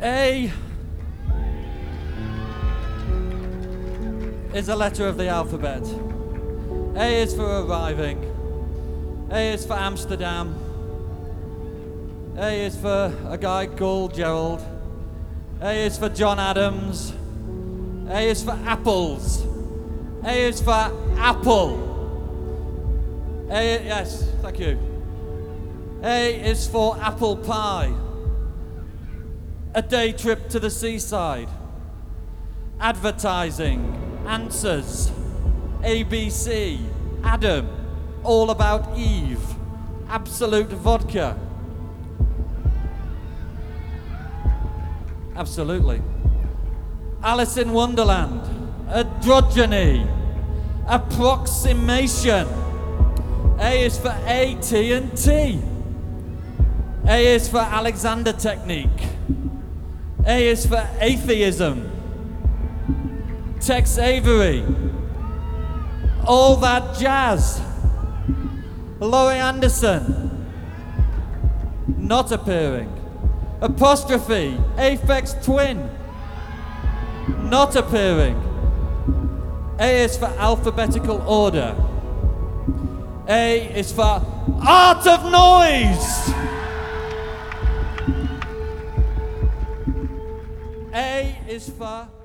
A is a letter of the alphabet. A is for arriving. A is for Amsterdam. A is for a guy called Gerald. A is for John Adams. A is for apples. A is for apple. A, yes, thank you. A is for apple pie. A day trip to the seaside. Advertising. Answers. ABC. Adam. All About Eve. Absolute vodka. Absolutely. Alice in Wonderland. Androgyny. Approximation. A is for AT&T. A is for Alexander Technique. A is for atheism. Tex Avery. All That Jazz. Laurie Anderson. Not appearing. Apostrophe. Aphex Twin. Not appearing. A is for alphabetical order. A is for Art of Noise. A is for